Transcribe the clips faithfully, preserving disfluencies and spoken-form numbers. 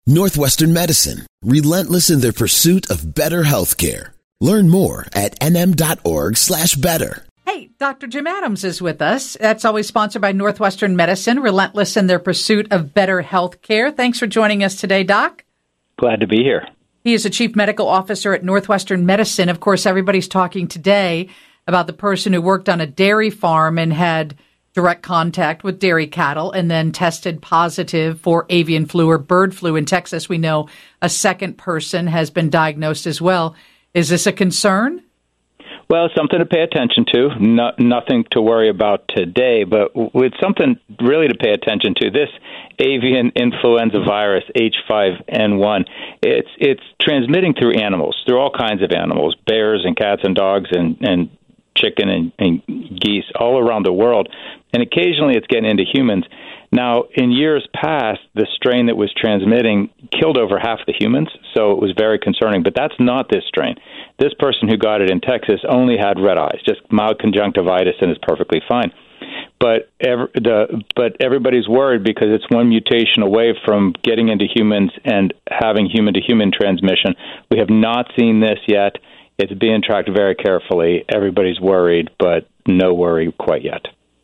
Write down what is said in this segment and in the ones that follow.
Northwestern Medicine, relentless in their pursuit of better healthcare. Learn more at nm.org slash better. Hey, Doctor Jim Adams is with us. That's always sponsored by Northwestern Medicine, relentless in their pursuit of better healthcare. Thanks for joining us today, Doc. Glad to be here. He is a chief medical officer at Northwestern Medicine. Of course, everybody's talking today about the person who worked on a dairy farm and had direct contact with dairy cattle and then tested positive for avian flu or bird flu. In Texas, we know a second person has been diagnosed as well. Is this a concern? Well, it's something to pay attention to. No, nothing to worry about today, but with something really to pay attention to. This avian influenza virus, H five N one, it's it's transmitting through animals, through all kinds of animals, bears and cats and dogs and, and chicken and, and geese all around the world. And occasionally it's getting into humans. Now, in years past, the strain that was transmitting killed over half the humans, so it was very concerning. But that's not this strain. This person who got it in Texas only had red eyes, just mild conjunctivitis, and is perfectly fine. But every, the, but everybody's worried because it's one mutation away from getting into humans and having human-to-human transmission. We have not seen this yet. It's being tracked very carefully. Everybody's worried, but no worry quite yet.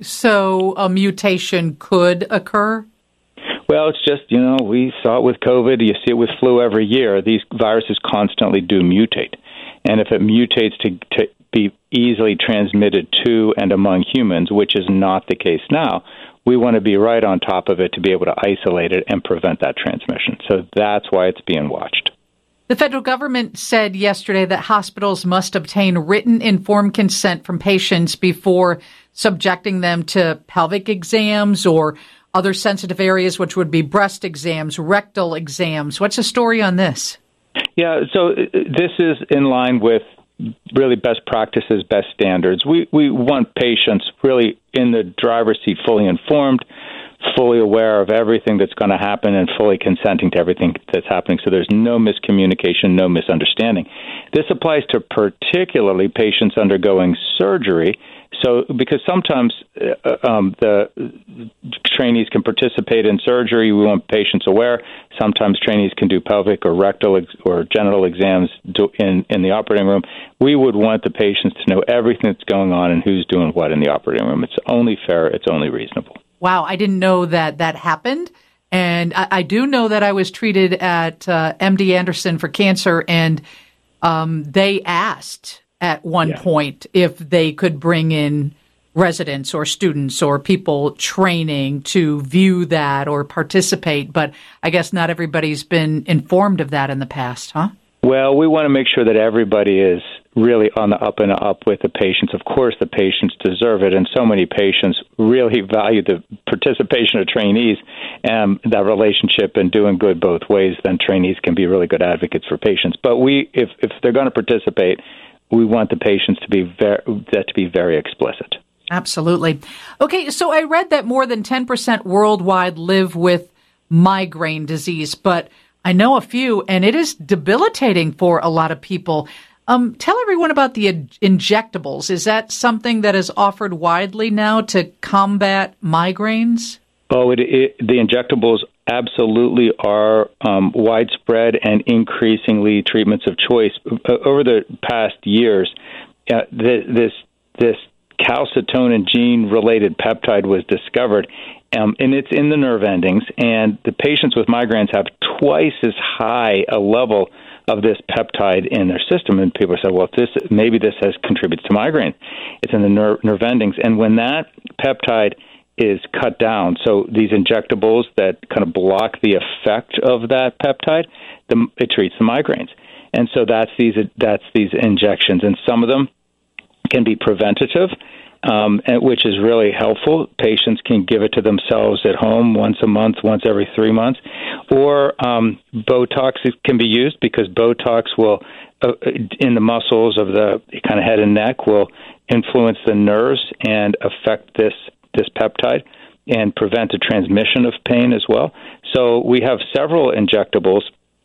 So a mutation could occur? Well, it's just, you know, we saw it with COVID. You see it with flu every year. These viruses constantly do mutate. And if it mutates to, to be easily transmitted to and among humans, which is not the case now, we want to be right on top of it to be able to isolate it and prevent that transmission. So that's why it's being watched. The federal government said yesterday that hospitals must obtain written informed consent from patients before subjecting them to pelvic exams or other sensitive areas, which would be breast exams, rectal exams. What's the story on this? Yeah, so this is in line with really best practices, best standards. We we want patients really in the driver's seat, fully informed, fully aware of everything that's going to happen and fully consenting to everything that's happening, so there's no miscommunication, no misunderstanding. This applies to particularly patients undergoing surgery. So, because sometimes uh, um, the trainees can participate in surgery, we want patients aware. Sometimes trainees can do pelvic or rectal ex- or genital exams do in, in the operating room. We would want the patients to know everything that's going on and who's doing what in the operating room. It's only fair. It's only reasonable. Wow, I didn't know that that happened. And I, I do know that I was treated at uh, M D Anderson for cancer, and um, they asked at one yeah. point if they could bring in residents or students or people training to view that or participate. But I guess not everybody's been informed of that in the past, huh? Well, we want to make sure that everybody is really on the up and up with the patients. Of course, the patients deserve it, and so many patients really value the participation of trainees and that relationship and doing good both ways. Then trainees can be really good advocates for patients. But we, if, if they're going to participate, we want the patients to be very, that to be very explicit. Absolutely. Okay, so I read that more than ten percent worldwide live with migraine disease, but I know a few, and it is debilitating for a lot of people. Um, tell everyone about the in- injectables. Is that something that is offered widely now to combat migraines? Oh, it, it, the injectables absolutely are um, widespread and increasingly treatments of choice. Over the past years, uh, this this calcitonin gene-related peptide was discovered, um, and it's in the nerve endings, and the patients with migraines have twice as high a level of this peptide in their system. And people say, well, if this maybe this has contributed to migraine. It's in the nerve, nerve endings. And when that peptide is cut down, so these injectables that kind of block the effect of that peptide, the, it treats the migraines. And so that's these that's these injections. And some of them can be preventative, um, which is really helpful. Patients can give it to themselves at home once a month, once every three months. Or um, Botox can be used because Botox will, uh, in the muscles of the kind of head and neck, will influence the nerves and affect this, this peptide and prevent the transmission of pain as well. So we have several injectables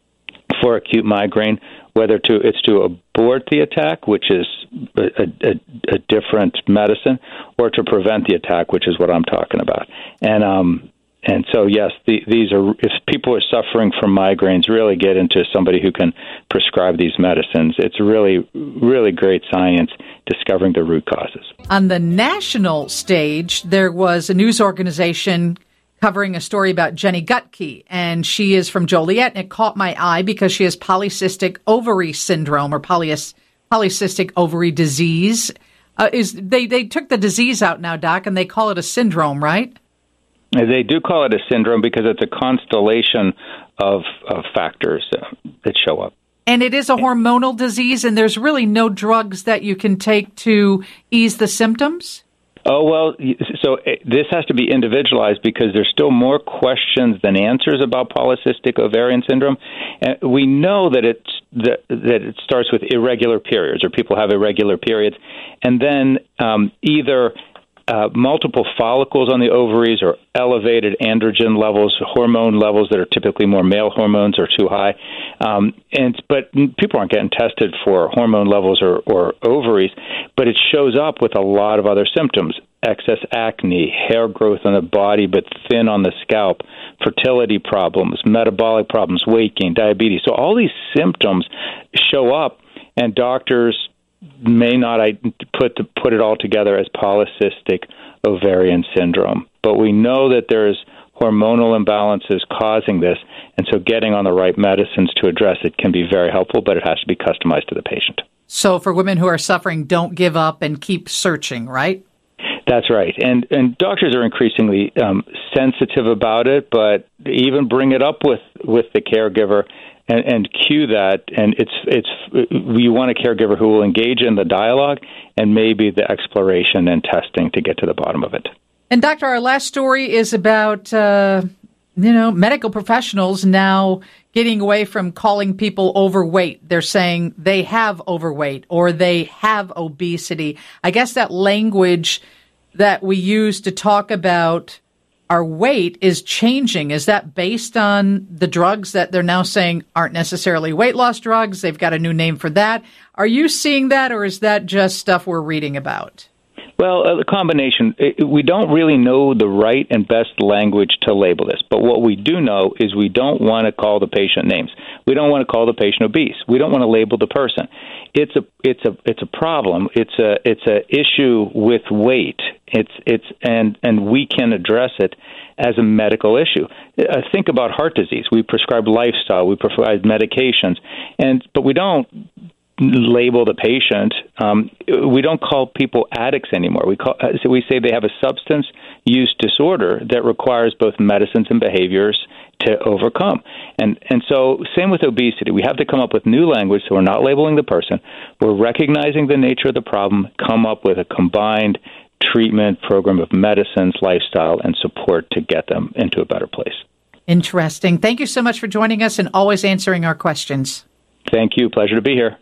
for acute migraine, whether to it's to abort the attack, which is a, a, a different medicine, or to prevent the attack, which is what I'm talking about. And um, and so, yes, the, these are, if people are suffering from migraines, really get into somebody who can prescribe these medicines. It's really, really great science discovering the root causes. On the national stage, there was a news organization covering a story about Jenny Gutke, and she is from Joliet, and it caught my eye because she has polycystic ovary syndrome, or polyis, polycystic ovary disease. Uh, is they, they took the disease out now, Doc, and they call it a syndrome, right? They do call it a syndrome because it's a constellation of, of factors uh, that show up. And it is a hormonal disease, and there's really no drugs that you can take to ease the symptoms? Oh, well, so this has to be individualized because there's still more questions than answers about polycystic ovarian syndrome. And we know that it's that, that it starts with irregular periods, or people have irregular periods, and then um, either Uh, multiple follicles on the ovaries or elevated androgen levels, hormone levels that are typically more male hormones are too high. Um, and but people aren't getting tested for hormone levels or, or ovaries, but it shows up with a lot of other symptoms: excess acne, hair growth on the body but thin on the scalp, fertility problems, metabolic problems, weight gain, diabetes. So all these symptoms show up, and doctors may not I put to put it all together as polycystic ovarian syndrome. But we know that there's hormonal imbalances causing this, and so getting on the right medicines to address it can be very helpful, but it has to be customized to the patient. So for women who are suffering, don't give up and keep searching, right? That's right. And and doctors are increasingly um, sensitive about it, but even bring it up with, with the caregiver and, and cue that. And it's it's you want a caregiver who will engage in the dialogue and maybe the exploration and testing to get to the bottom of it. And Doctor, our last story is about, uh, you know, medical professionals now getting away from calling people overweight. They're saying they have overweight or they have obesity. I guess that language that we use to talk about our weight is changing. Is that based on the drugs that they're now saying aren't necessarily weight loss drugs? They've got a new name for that. Are you seeing that, or is that just stuff we're reading about? Well, a combination. We don't really know the right and best language to label this, but what we do know is we don't want to call the patient names. We don't want to call the patient obese. We don't want to label the person. It's a it's a it's a problem. It's a it's a issue with weight. It's it's and and we can address it as a medical issue. Uh, think about heart disease. We prescribe lifestyle. We provide medications, and but we don't label the patient. Um, we don't call people addicts anymore. We call so we say they have a substance use disorder that requires both medicines and behaviors to overcome. And and so same with obesity. We have to come up with new language so we're not labeling the person. We're recognizing the nature of the problem, come up with a combined treatment program of medicines, lifestyle, and support to get them into a better place. Interesting. Thank you so much for joining us and always answering our questions. Thank you. Pleasure to be here.